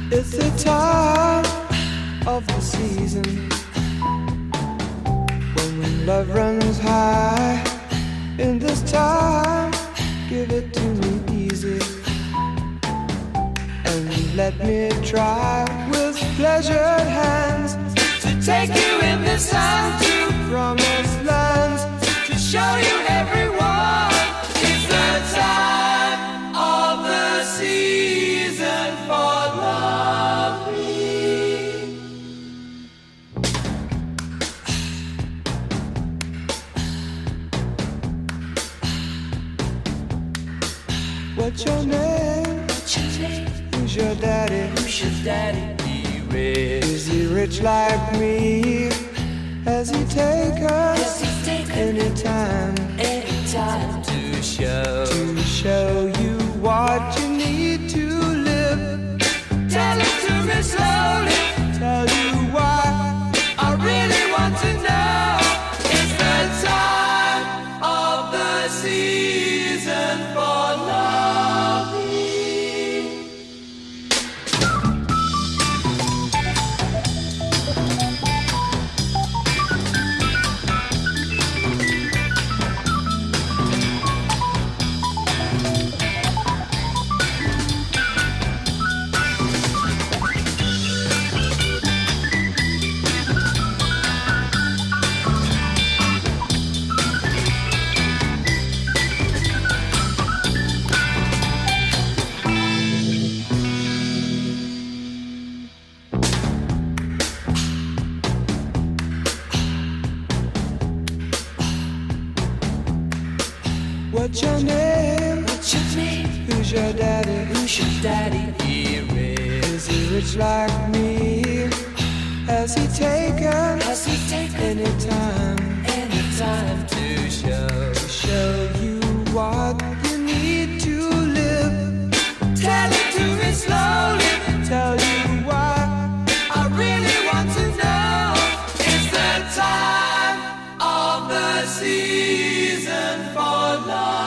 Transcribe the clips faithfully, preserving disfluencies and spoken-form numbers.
It's the time of the season when love runs high. In this time, give it to me easy and let me try with pleasured hands to take you in this time to promised lands, to show you everyone. It's the time of the season for loving. What's your name? What's your name? Who's your daddy? Who's your daddy? He rich. Is he rich like me? Has he take us anytime, anytime to show, to show you what you need to live? Tell it to me slowly, tell you why I really want to know. It's the time of the season for loving. What's your name? What's your name? Who's your daddy? Who's your daddy? He rich. Is he rich like me? Has he taken? Has he taken anytime? Anytime to show, to show you what you need to live? Tell it to me slowly, tell you why I really want to know. It's the time of the season for love.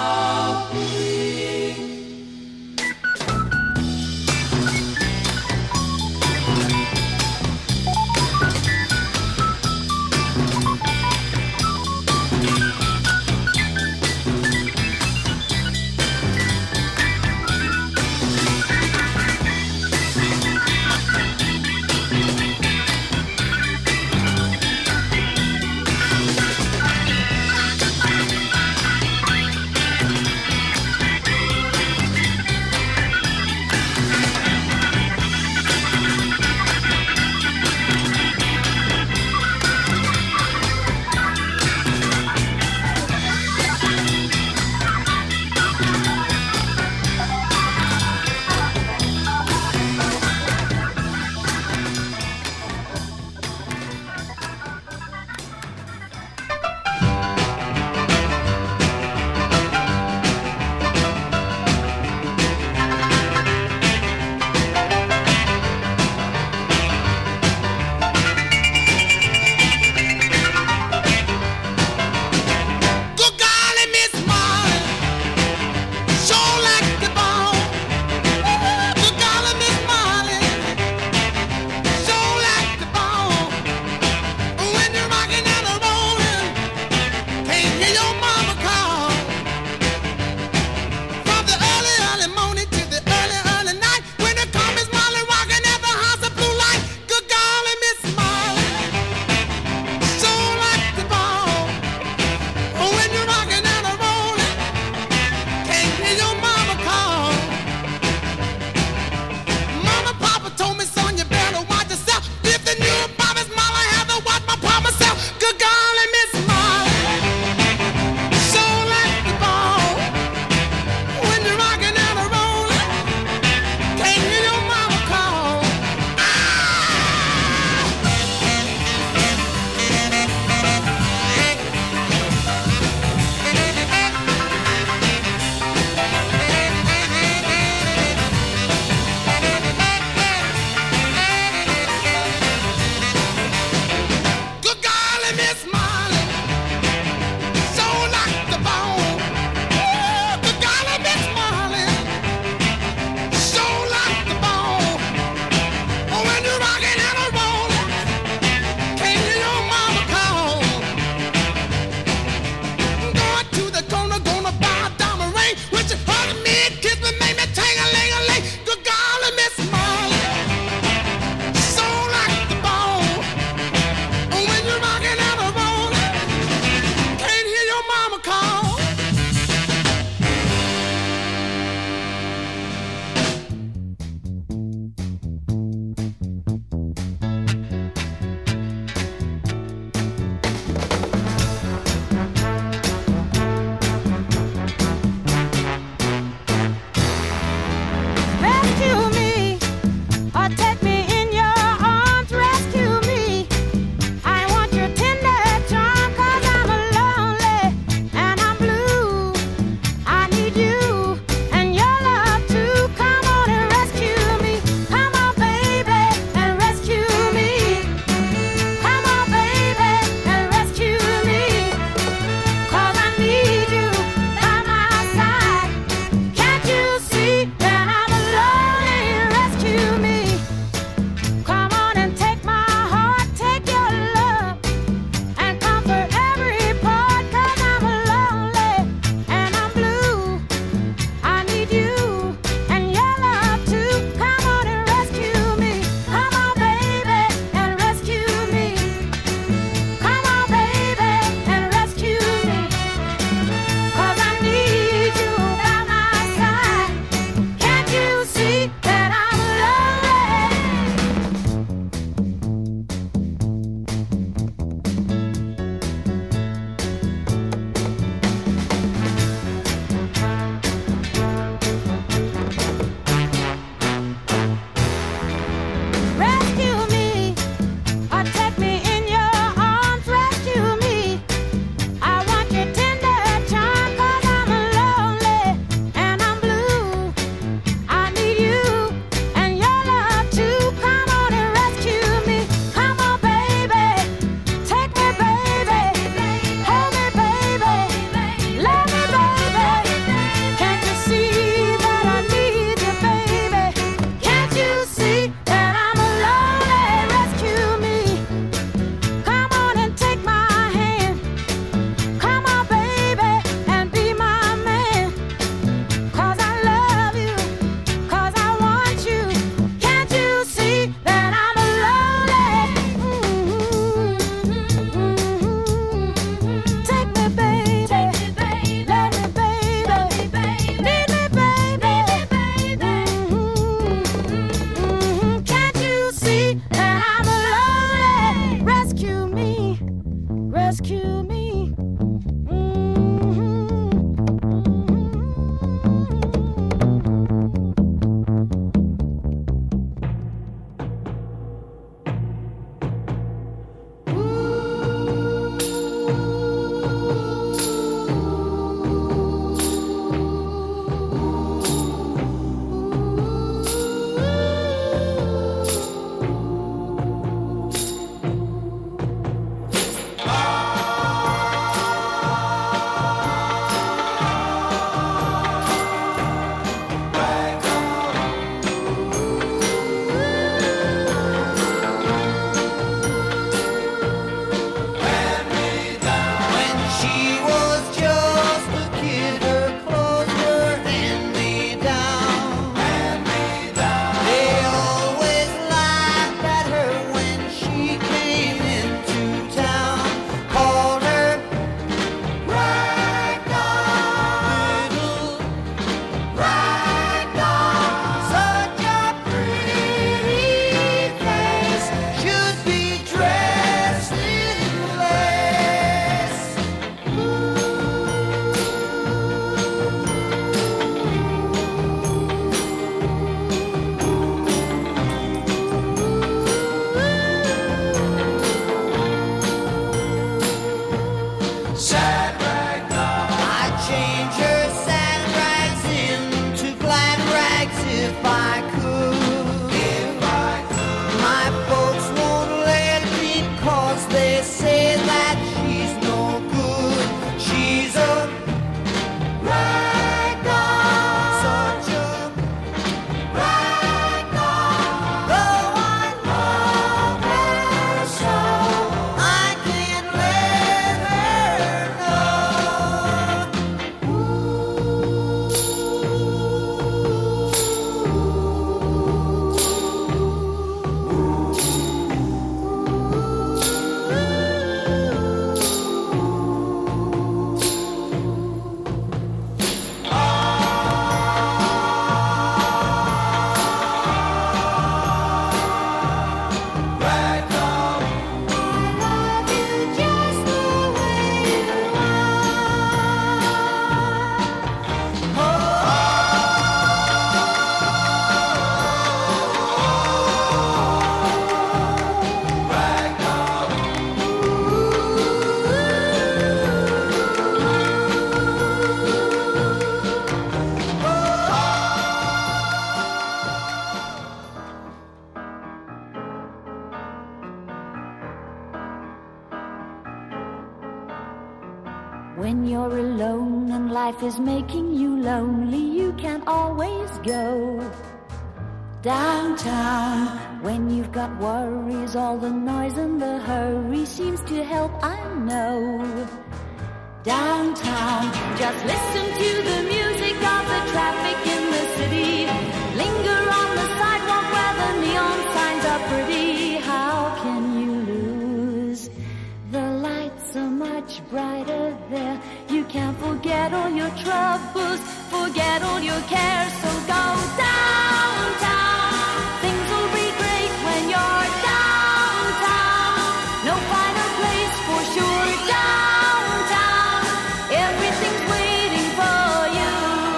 When you're alone and life is making you lonely, you can always go downtown. When you've got worries, all the noise and the hurry seems to help, I know. Downtown, just listen to the music of the traffic in the city. Linger on the sidewalk where the neon signs are pretty. How can you lose? The lights are much brighter there. You can't forget all your troubles, forget all your cares, so go downtown. Things will be great when you're downtown. No finer place for sure, downtown. Everything's waiting for you.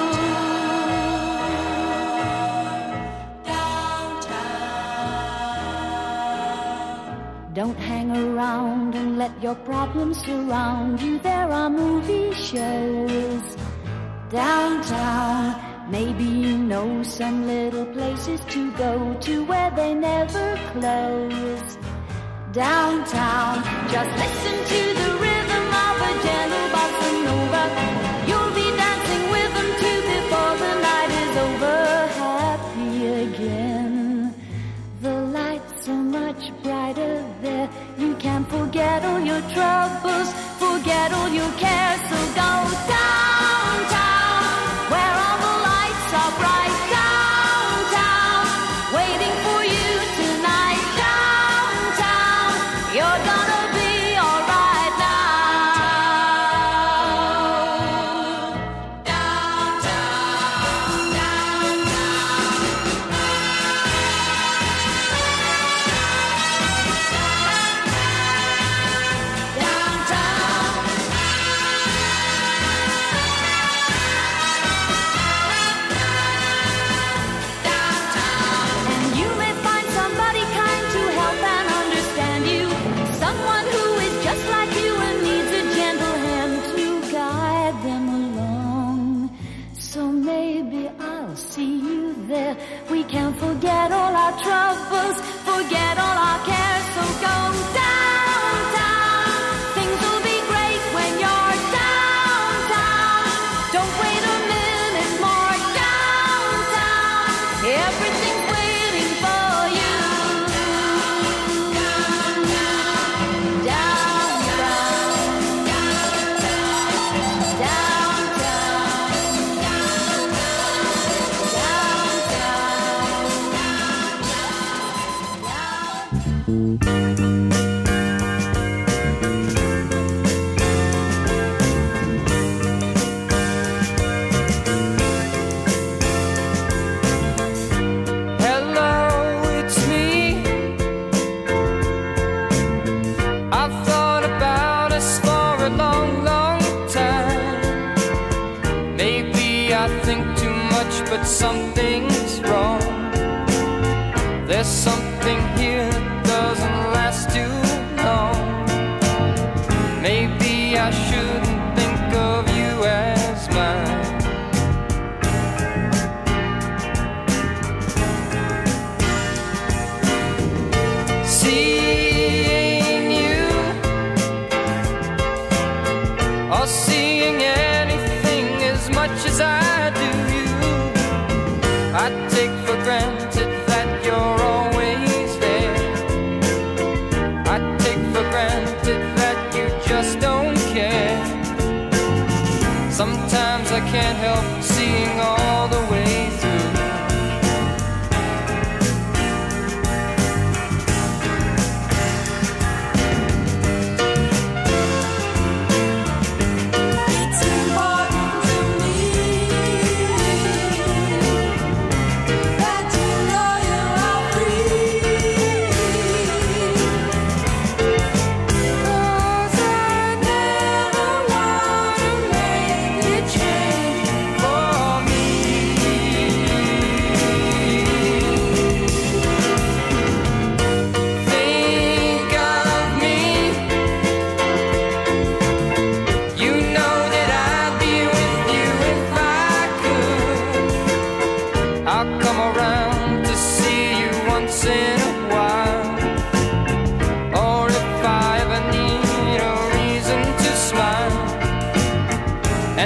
Downtown. Don't hang around and let your problems surround you. There are movie shows downtown. Maybe you know some little places to go to where they never close. Downtown, just listen to the rhythm of a gentle bossa nova. You'll be dancing with them too before the night is over. Happy again. The lights are much brighter there. You can't forget all your troubles, forget all your cares, so go downtown, where all the lights are bright. Downtown, waiting for you tonight. Downtown, you're gonna be alright now. Downtown, and you may find somebody kind to help and understand you. Someone who is just like you and needs a gentle hand to guide them along. So maybe I'll see you there. We can't forget all our troubles, forget all our cares, so go downtown. Things will be great when you're downtown. Don't wait a minute more. Downtown, everything's waiting for you. Downtown, Hello, it's me. I've thought about us for a long, long time. Maybe I think too much, but something's wrong. There's something here that doesn't last too long. Maybe I shouldn't think of you as mine. Seeing you, or seeing anything as much as I do you, I take for granted that you're always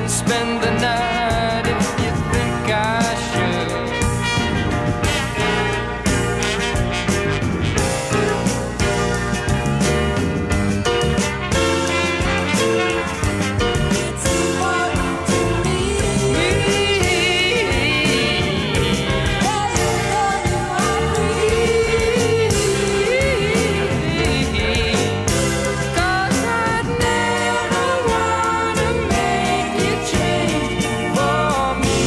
spend the night if you think I should. It's important to me. As you know you are free. 'Cause I'd never wanna make you change for me.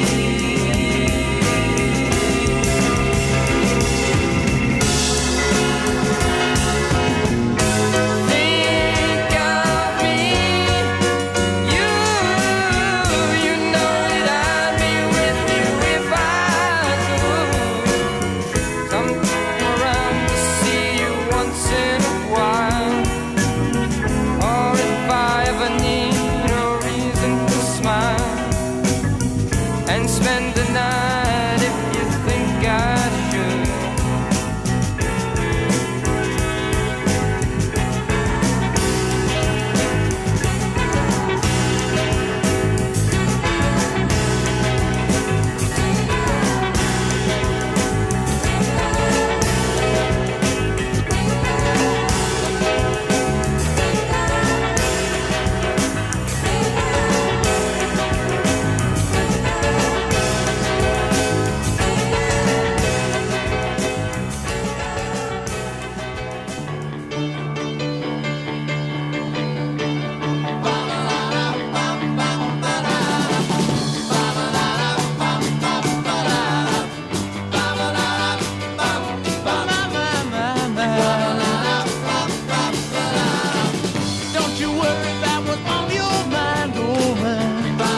Think of me, you, you know that I'd be with you if I could. Come around to see you once in a while, or if I ever need a reason to smile, and spend the night if you think I should. Don't you worry about what's on your mind, woman.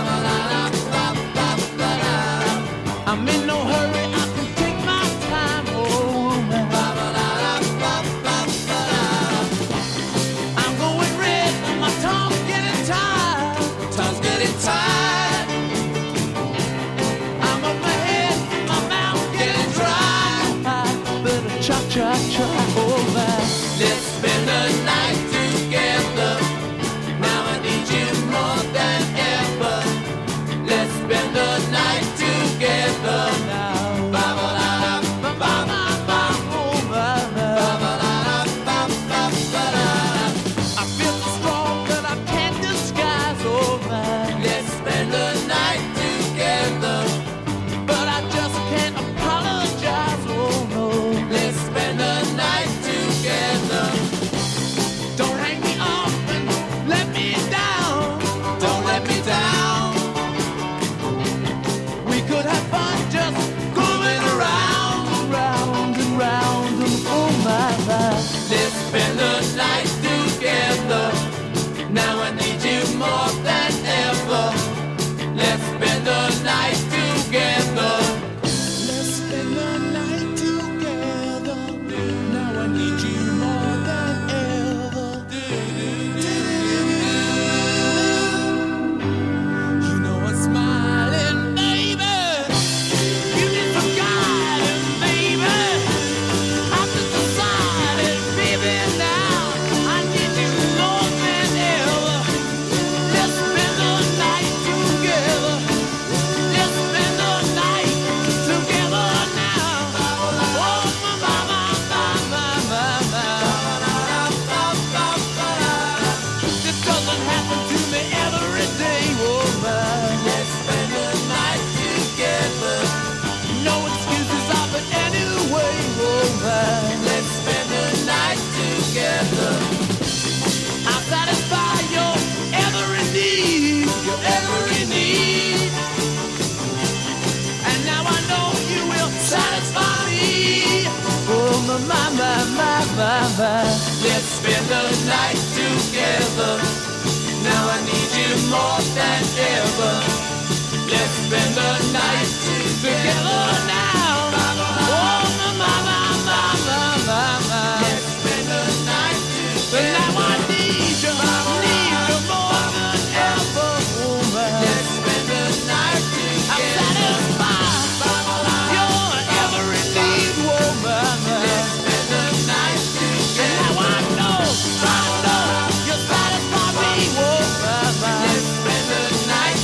I'm in no hurry, I can take my time, oh woman. I'm going red and my tongue's getting tired. Tongue's getting tired. I'm up my head, my mouth getting dry. Better cha cha cha over. Let's spend the night together. Now I need you more than ever. Let's spend the night together now. I feel so strong that I can't disguise, oh man. Let's spend the night together, but I just can't apologize, oh no. Let's spend the night together. Don't hang me up and let me down. Don't let me down. We could have fun just going around, round and round and oh my my. Let's spend the night together. Now I need you more than ever. Let's spend the night together. Let's spend the night together. Now I need you more than ever. You know I'm smiling, baby. You need some guidance, baby. I'm just decided, baby, now I need you more than ever. Let's spend the night together. Let's spend the night together now. Oh, my, my, my, my, my, my, my. This doesn't happen to me every day, woman. Let's spend the night together. No excuses of it anyway, woman. Let's spend the night together. I'll satisfy your every need, your every need. And now I know you will satisfy me. Oh, my, my, my, my, my, my. Let's spend the night together. Now I need you more than ever. Let's spend the night together now. Oh, my, my, my, my, my, my, my. Let's spend the night together. Now I need you, need you more than ever, woman. Let's spend the night together. I'm satisfied your every need, woman. Let's spend the night together. And now I know, I know you satisfy me, woman. Let's spend the night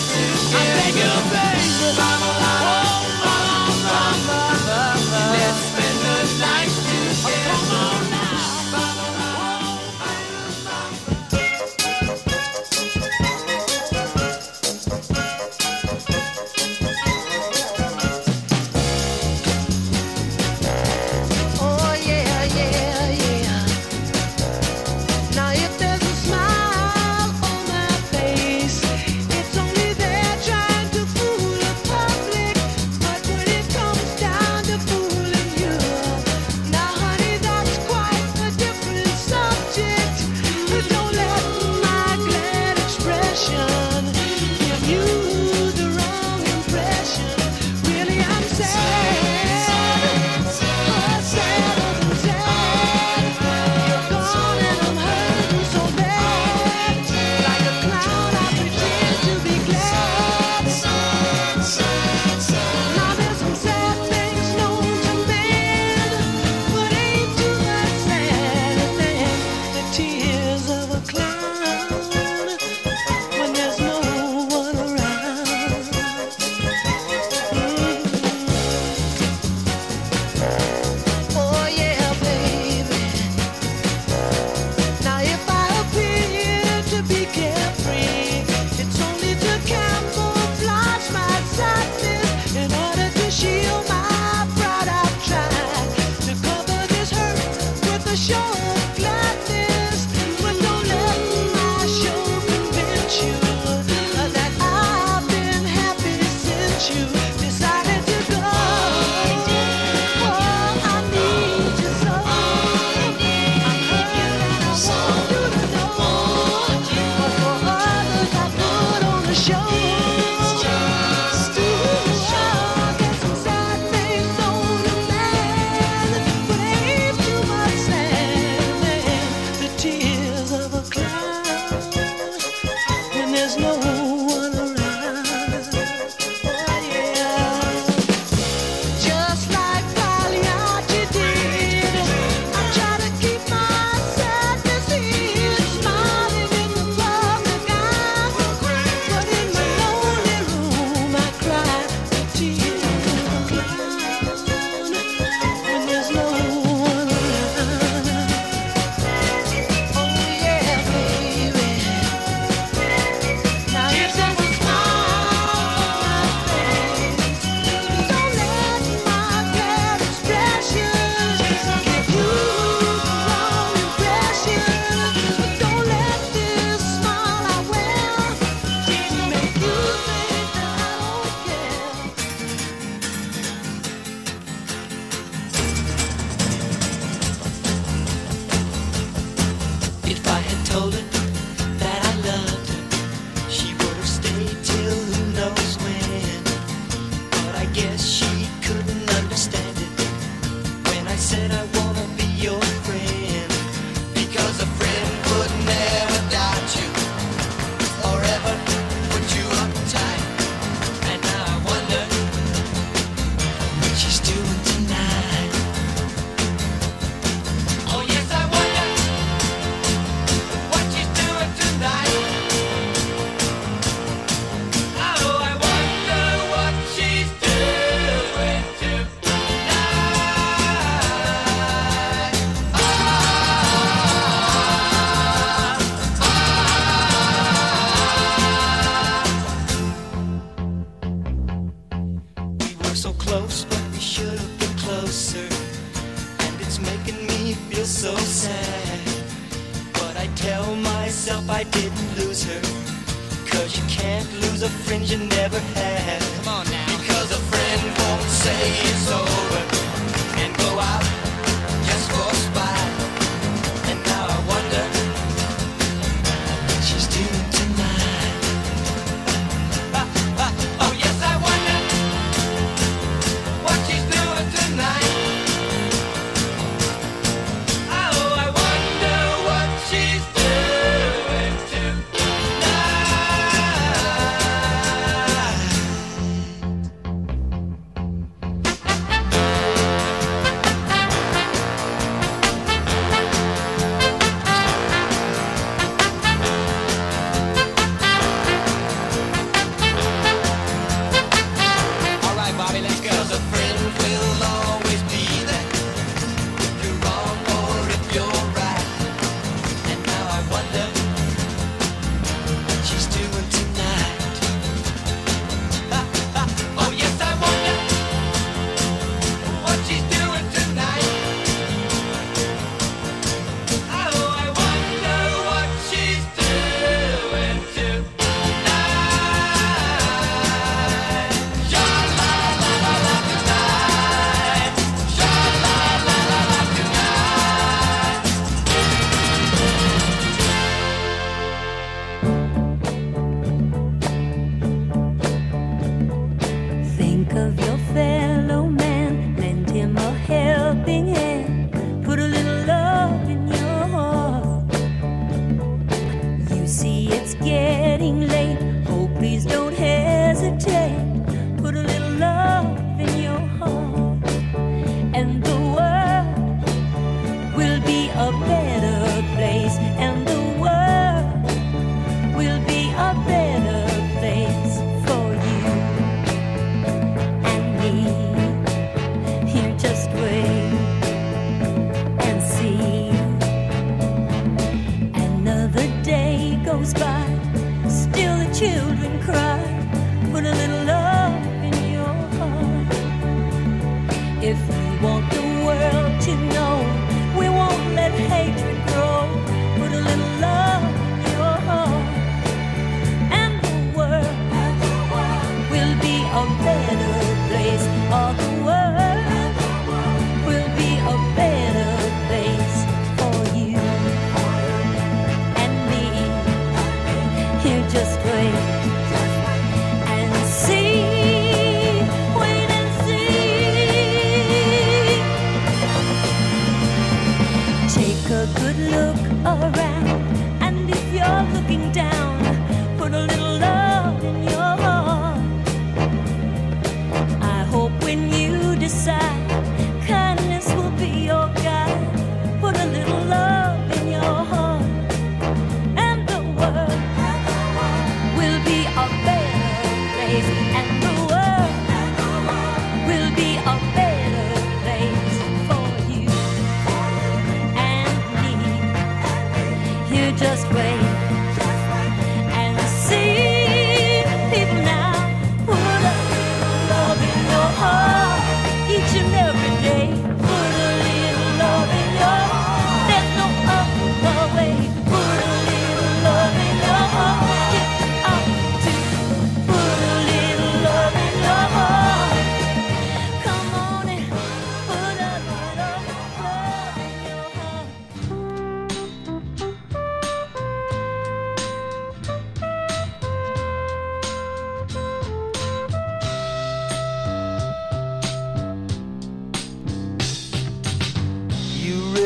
If you want the world to know, we won't let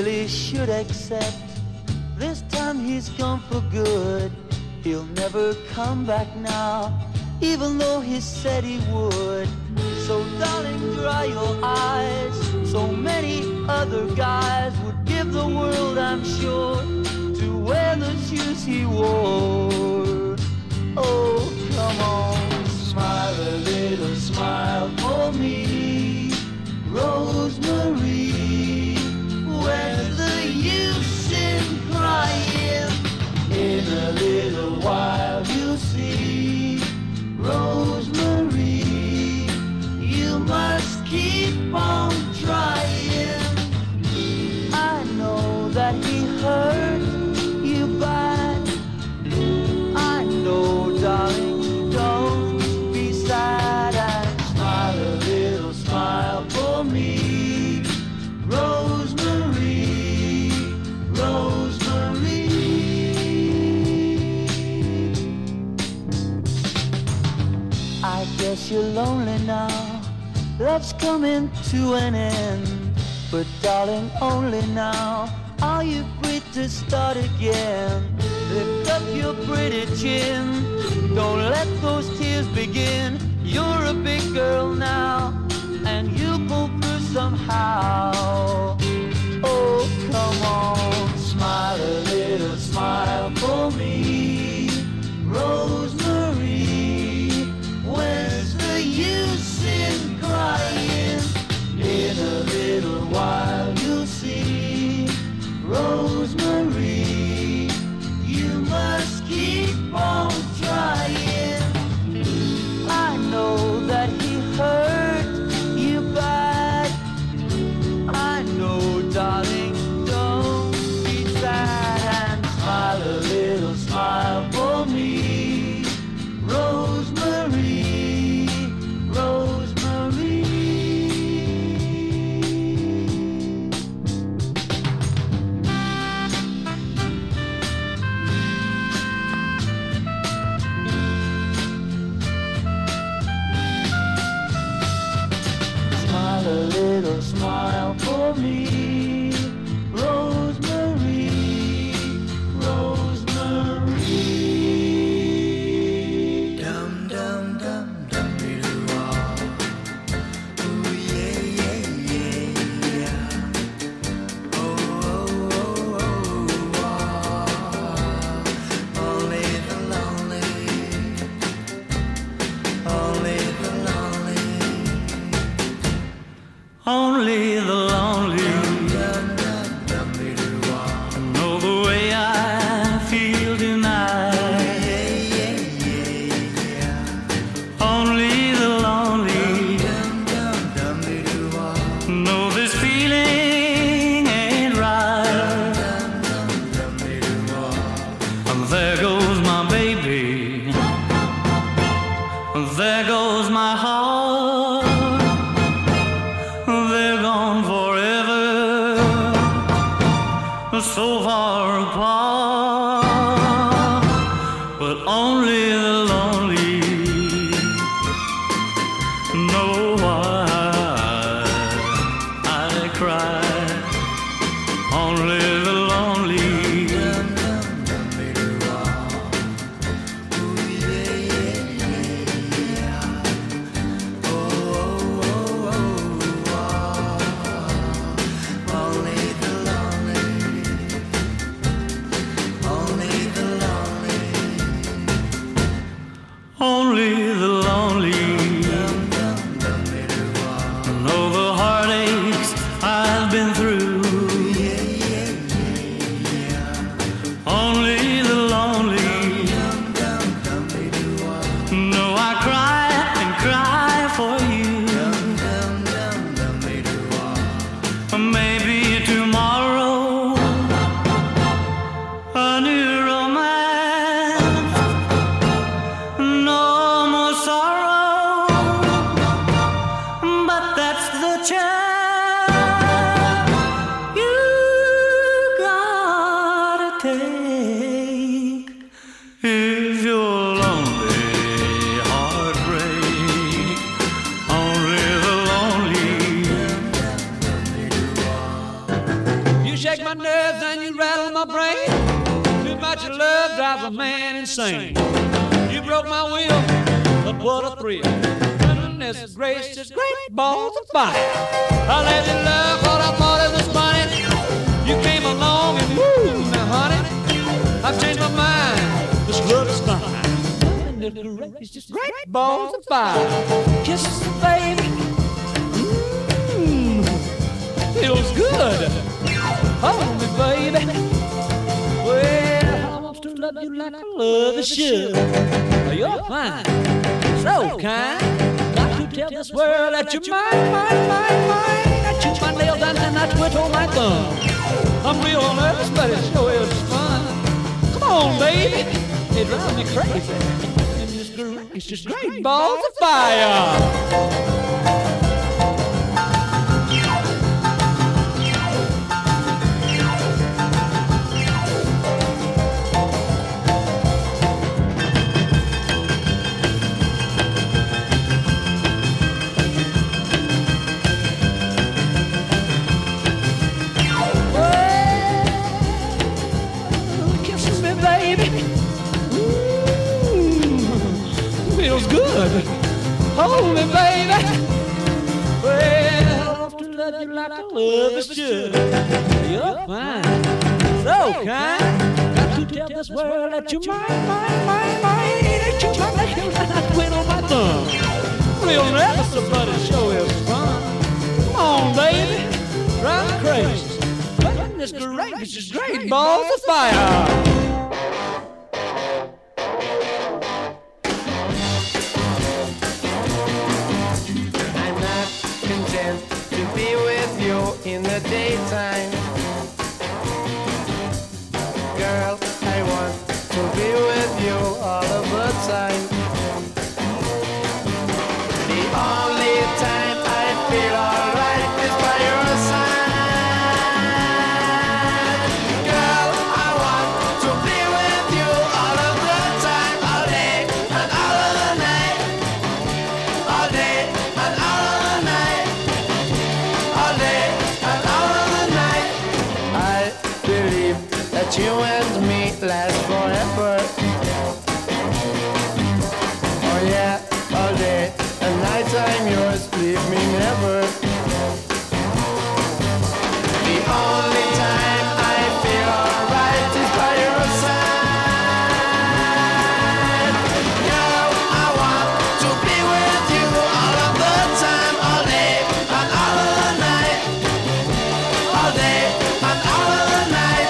really should accept this time he's gone for good. He'll never come back now, even though he said he would. So darling, dry your eyes. So many other guys would give the world, I'm sure, to wear the shoes he wore. Oh, come on, smile a little smile for me, Rosemary. Where's the use in crying? In a little while you'll see, Rosemary, you must keep on trying. I know that he hurt you bad. I know, darling, don't be sad, and smile a little smile for me, Rosemary, Rosemary. I guess you're lonely now, love's coming to an end. But darling, only now are you free to start again. Lift up your pretty chin, don't let those tears begin. You're a big girl now, and you'll pull through somehow. Oh, come on, smile a little smile for me, Rosemary. Where's the use in crying? In a little while you'll see, Rosemary, you must keep on trying. I know that he hurt you bad. I know, darling, don't be sad, and smile a little smile for me, Rosemary, Rosemary. Smile a little smile for me, Rosemary, Rosemary. Dum dum dum dum doo ah. Ooh yeah yeah yeah yeah. Oh oh oh oh ah. Only the lonely, only the lonely. Only the lonely know the way I feel tonight. Only the lonely know this feeling ain't right. And there goes my baby, there goes my heart. They're gone forever, so far apart. But only the lonely know why I cry. Only the lonely. Only the lonely know the heartaches I've been through. Only the lonely know I cry and cry for you. Maybe tomorrow a new romance, no more sorrow, but that's the chance you gotta take if you're lonely, heartbreak. Only the lonely shake my nerves and you rattle my brain. Too much of love drives a man insane. You broke my will, but what a thrill. Goodness gracious, great balls of fire. I let you love what I thought it was funny. You came along and moved me, honey. I've changed my mind, this love is fine. Goodness gracious, great balls of fire. Kisses, baby, mmm, feels good. Hold me, baby. Well, I want to love you like I love you should. You're fine, so kind. Got to tell this world that you're mine, mine, mine, mine. I chew my nails down and I twiddle my thumb. I'm real nervous, but it sure is fun. Come on, baby, it drives me crazy. And it's, gr- it's just great balls of fire. Hold me, baby. Well, I want to love you like I love you should. You're fine, so kind. Got to tell this world that you're mine, mine, mine, mine. That you're my nails and I twiddle my thumb. Real nervous, but it sure is fun. Come on, baby, drive me crazy. Goodness gracious, great balls of fire. In the daytime, girl, I want to be with you all of the time. The only time I feel alright is by your side. Girl, I want to be with you all of the time, all day and all of the night, all day and all of the night, all day. That you and me last forever. Oh yeah, all day and night I'm yours, leave me never. The only time I feel alright is by your side. Girl, I want to be with you all of the time, all day and all of the night, all day and all of the night.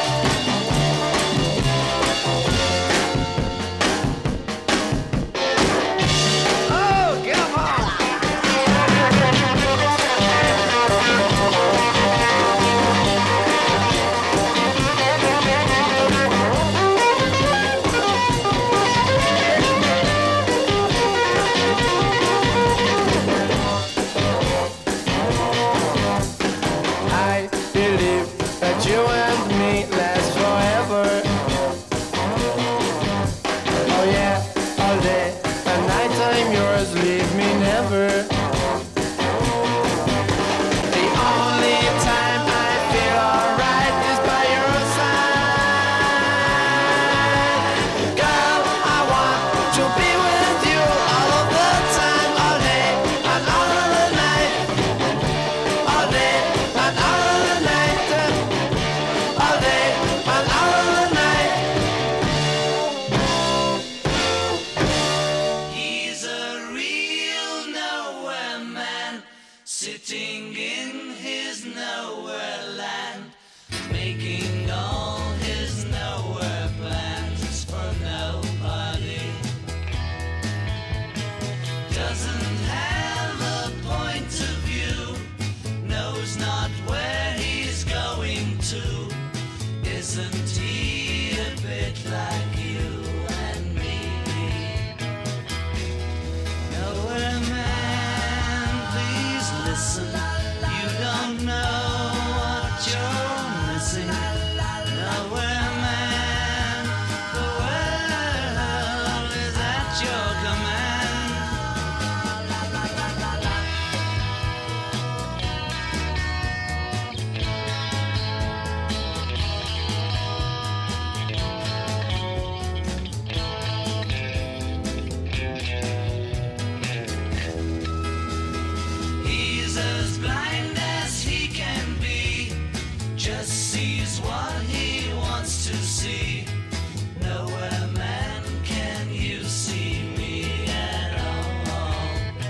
just sees what he wants to see. Nowhere, man, can you see me at all?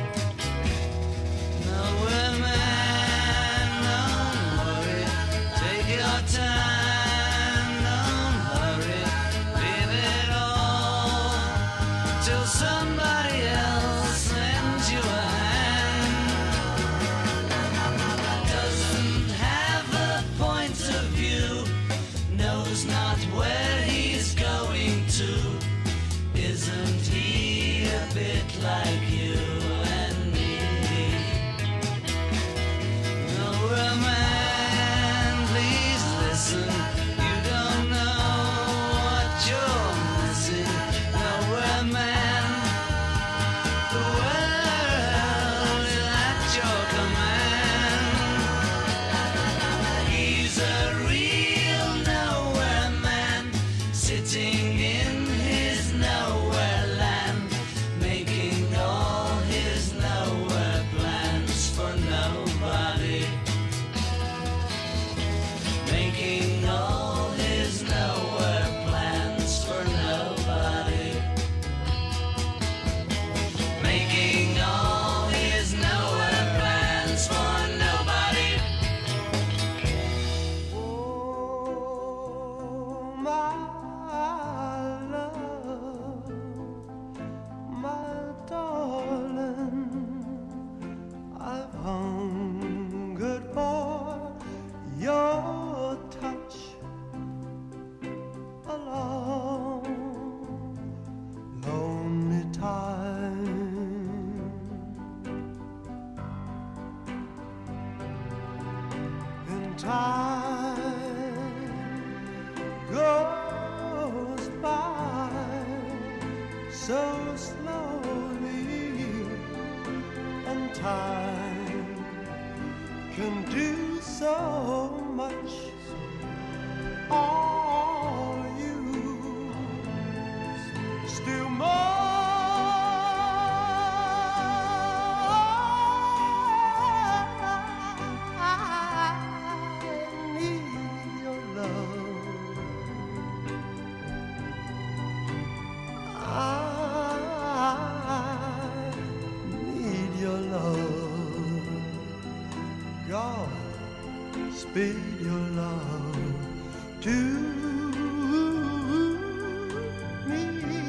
Nowhere, man, don't worry. Take your time, don't hurry. Leave it all till somebody else lends you a hand. Doesn't have a point of view, knows not where he's going to. Isn't he a bit like you and me? Nowhere, man, please listen. You don't know what you're missing. Nowhere, man, the world is at your command. He's a real nowhere man, sitting in his nowhere land, making all his nowhere plans for nobody. Making all his nowhere plans for nobody. Making all his nowhere plans for nobody. Oh, my love, my darling, I've hungered for your touch a long, lonely time. And time goes by so slowly, and time can do so much. All you still more. I need your love. I need your love. God, speed your love to me.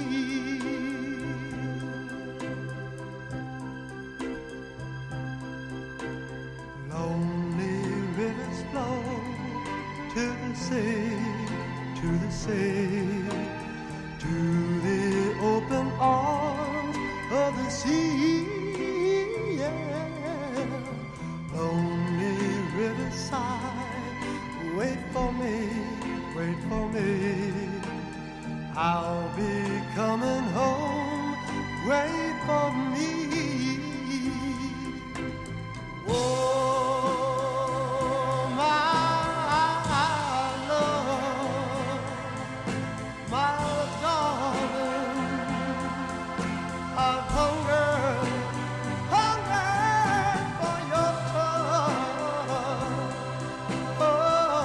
Lonely rivers flow to the sea, to the sea, to the open arms of the sea. Yeah. Lonely riverside, wait for me, wait for me. I'll be coming home, wait for me. Oh, my love, my darling, I've hungered, hungered for your touch. Oh,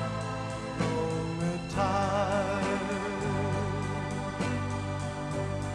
Lord, lonely time.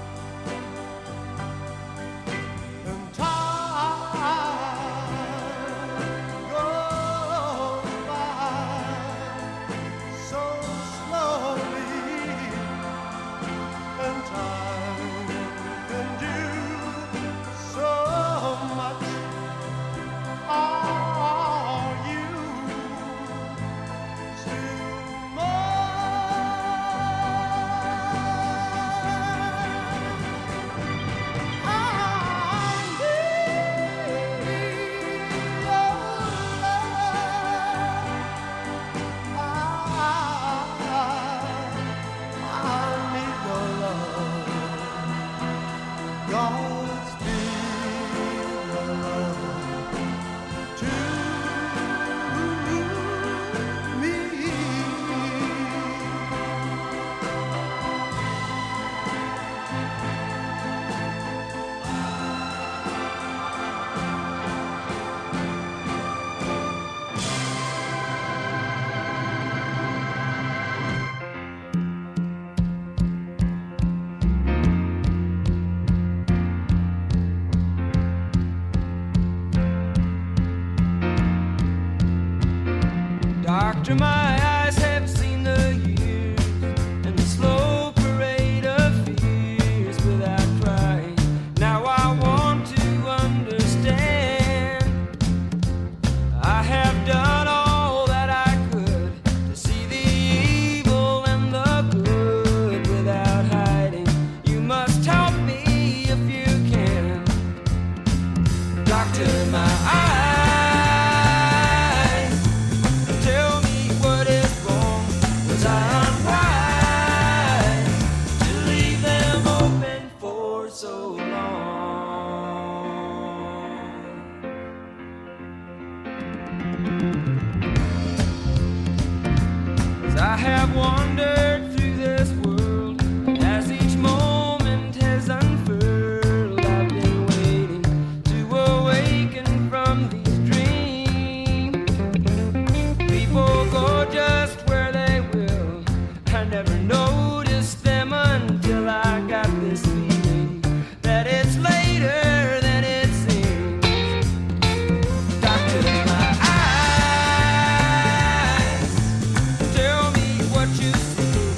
Doctor, my eyes have seen the years and the slow parade of fears without crying. Now I want to understand. I have done all that I could to see the evil and the good without hiding. You must help me if you can. Doctor, my eyes, tell me what is wrong. Was I unwise to leave them open for so long? 'Cause I have wandered through this world as each moment has unfurled. I've been waiting to awaken from these dreams. People go just where they will. I never noticed them until I got this feeling that it's later than it seems. Doctor, my eyes, tell me what you see.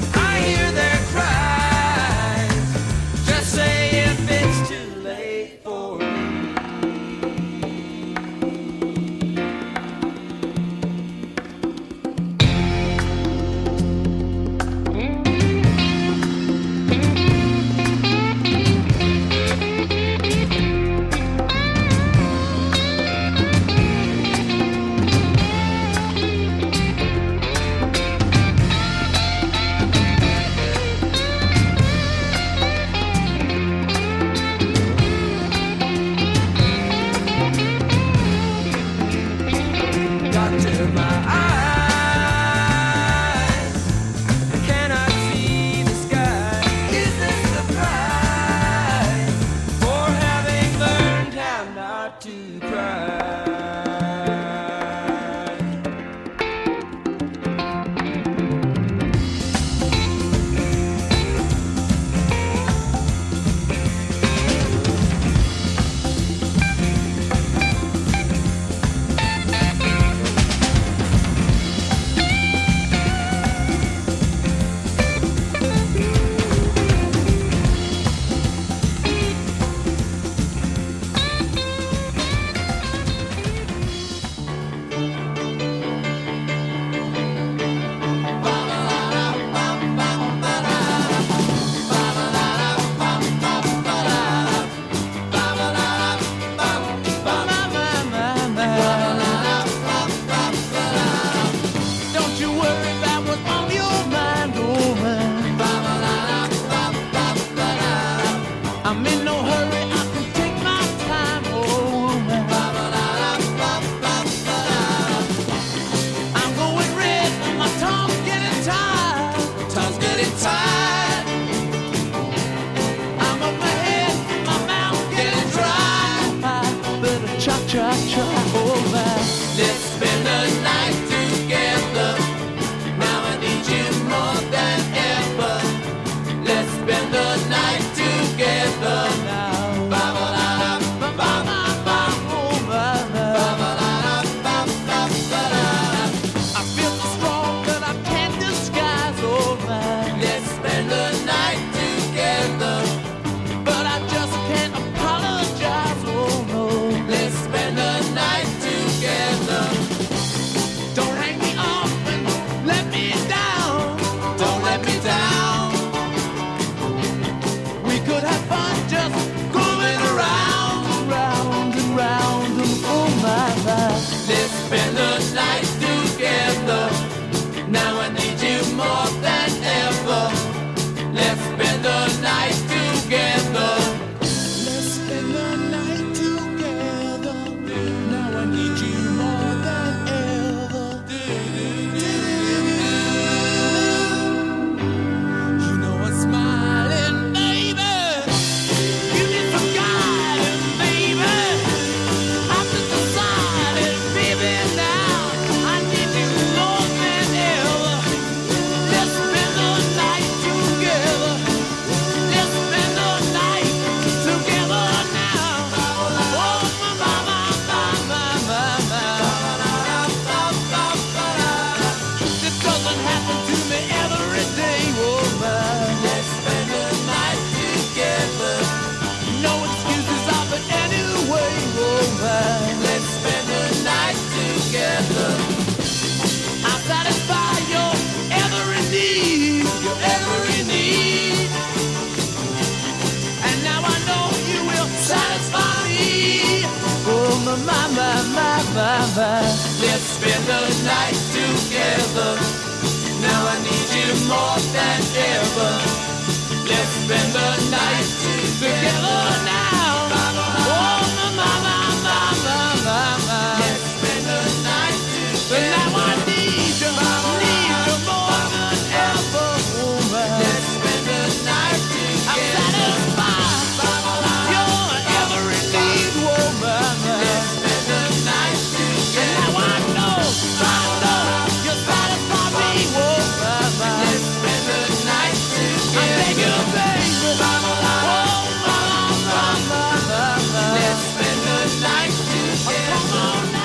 Let's spend the night together. Now I need you more than ever. Let's spend the night together now. Oh, my, my, my, my, my, my. Let's spend the night together. Now I need you, need you more than ever, woman. Let's spend the night together. I'm satisfied. You're every need, woman. Let's spend the night together. Now I know, I know you satisfy me, woman. Let's spend the night together. I beg you, baby. Oh, mama, mama, mama. Let's spend the night together. Oh, come on now.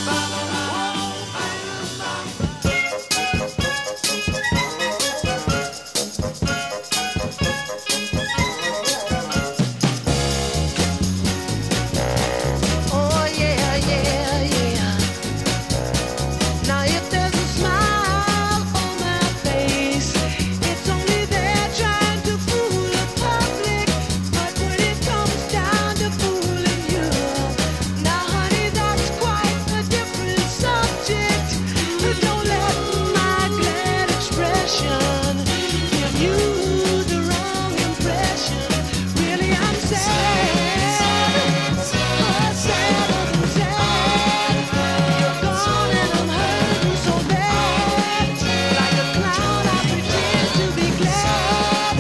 Oh yeah, yeah, yeah. Now if there's a smile on my face, it's only there trying to fool the public. But when it comes down to fooling you, now honey, that's quite a different subject. Don't let my glad expression give you the wrong impression. Really, I'm sad. Oh, sad, I'm sad. You're gone and I'm hurting so bad. Like a clown, I pretend to be glad.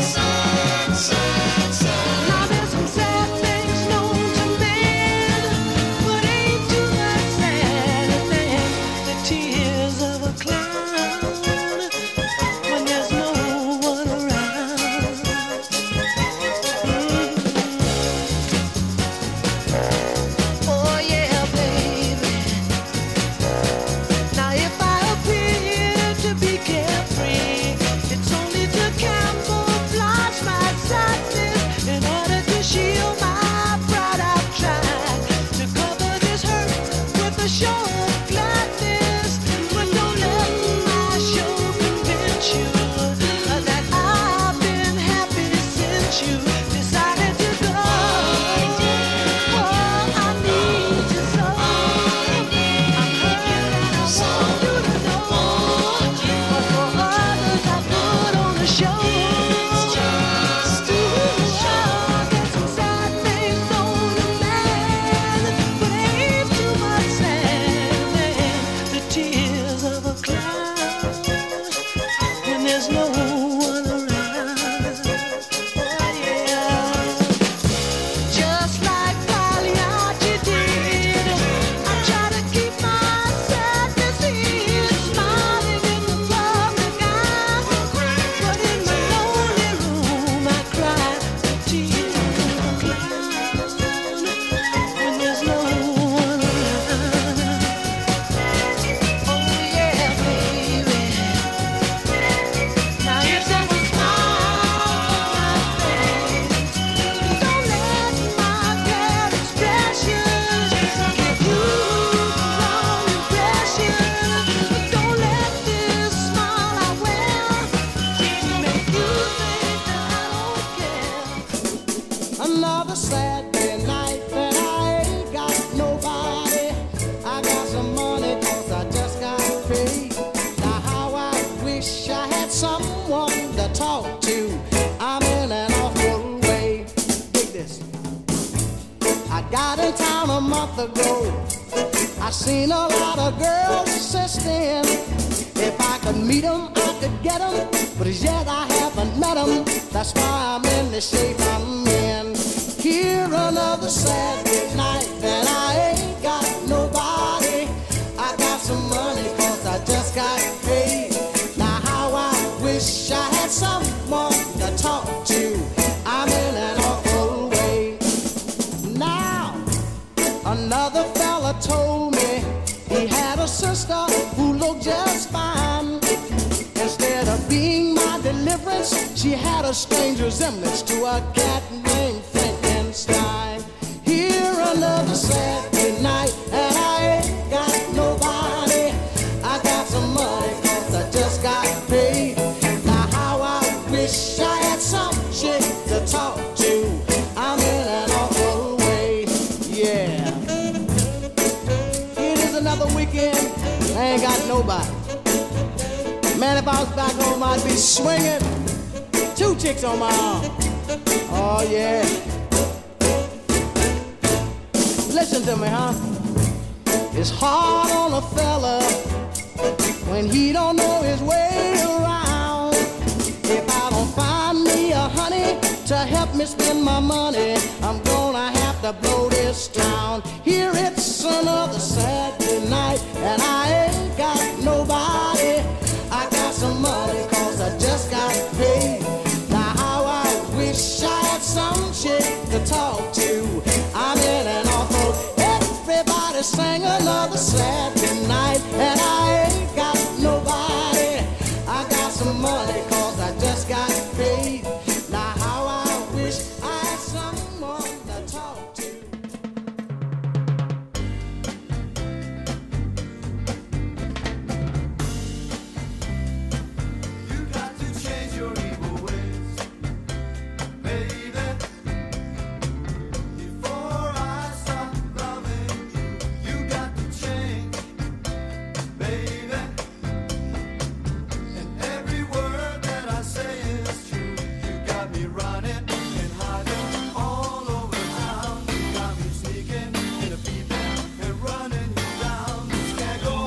Now there's some sad things known to man, but ain't too much sadder than the tears of a clown when there's no one around. Oh yeah, baby. Now if I appear to be carefree, it's only to camouflage my sadness. In order to shield my pride, I've tried to cover this hurt with a show of gladness. But don't let my show convince you that I've been happy since you decided to go. Oh, I need you so. I'm hurt and I want you to know. But for others, I put on a show. Ooh, oh, there's some sad things known to man, but ain't too much sadder than the tears of a clown when there's no one around. Oh yeah. Just like Pagliacci did, I try to keep my sadness hid, smiling in the public eye. But in my lonely room, I cry the tears of a clown when there's no one around. Oh yeah, baby. Now if there was smile on my face, don't let my glad expression give you the wrong impression. Don't let this smile I wear make you think that I don't care. Another Saturday night that I ain't got nobody. I got some money 'cause I just got paid. Now how I wish I had someone to talk to. I'm in an awful way. Dig this. I got in town a month ago. I seen a lot of girls since then. If I could meet 'em, I could get 'em. But as yet I haven't met 'em. That's why I'm in the shape I'm in. Here another Saturday night that I ain't got nobody. I got some money 'cause I just got paid. Now how I wish I had someone to talk to. I'm in an awful way. Now another fella told me he had a sister who looked just fine. Instead of being my deliverance, she had a strange resemblance to a cat named Frankenstein. Here another Saturday night and I ain't got nobody. I got some money 'cause I just got paid. Now how I wish I had some chick to talk to. I'm in an awful way, yeah. It is another weekend I ain't got nobody. Man, if I was back home, I'd be swinging two chicks on my arm. Oh, yeah. Listen to me, huh? It's hard on a fella when he don't know his way around. If I don't find me a honey to help me spend my money, I'm gonna have to blow this town. Here it's another Saturday night, and I ain't got nobody. I got some money cause I just got paid. Now how I wish I had some chick to talk to. I'm in an awful, everybody sing another Saturday night, and I ain't got nobody. I got some money cause I just got paid. Now how I wish I had someone to talk to. You got to change your evil ways, baby. Before I stop loving you, you got to change, baby. And every word that I say is true. You got me running and hiding all over town. You got me sneaking and peeping and running you down. This can't go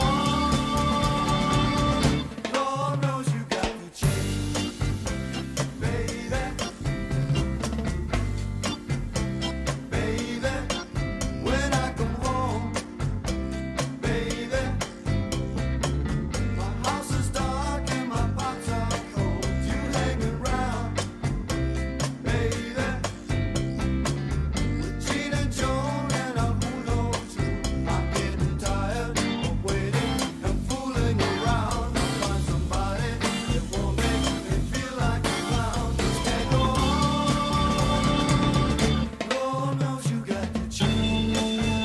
on. Lord knows you got to change, baby. Baby, when I come home, baby, my house is dark and my pots are cold. You hanging around, baby, with Gene and Joan and a who knows who. I'm getting tired of waiting and fooling around. I'll find somebody that won't make me feel like a clown. This can't go on. Lord knows you got to change.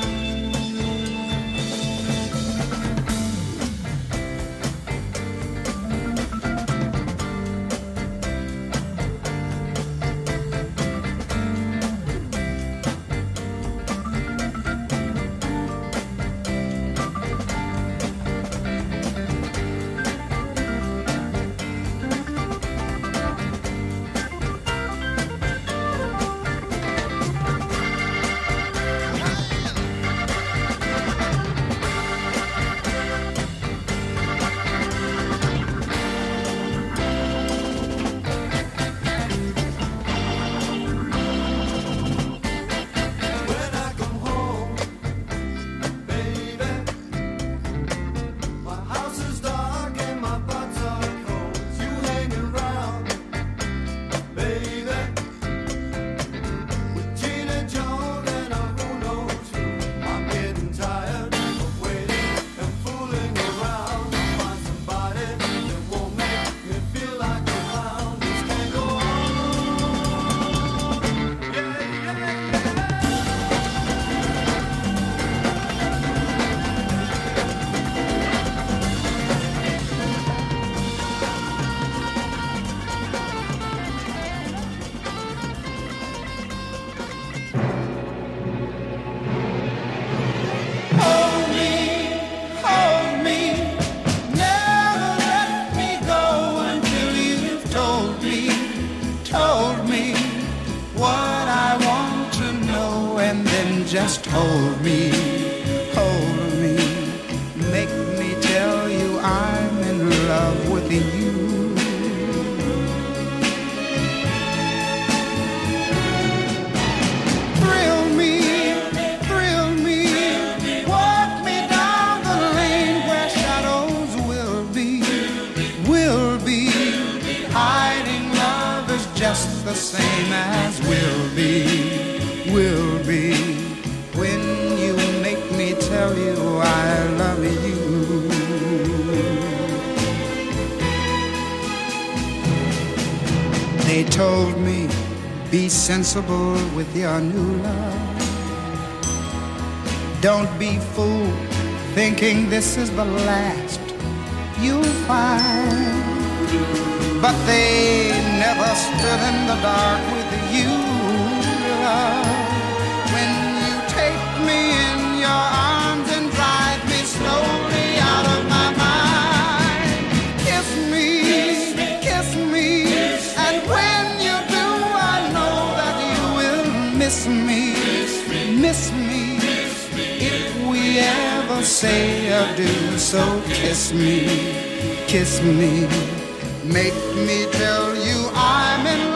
When I come home, baby, my house is dark and my pots are cold. You hanging around, baby, with Gene and Joan and a who knows who. I'm getting tired of waiting and fooling around. I'll find somebody that won't make me feel like a clown. This can't go on. Yeah, yeah, yeah. Hold me, hold me, never let me go until you've told me, told me what I want to know, and then just hold me, hold me, make me tell you I'm in love with you. Thrill me, thrill me, walk me down the lane where shadows will be, will be. Hiding love is just the same as will be, will be. When you make me tell you I love you. They told me, be sensible with your new love. Don't be fooled thinking this is the last you'll find. But they never stood in the dark with you, love. When you take me in your arms and drive me slowly out of my say I do. So kiss me, kiss me, make me tell you I'm in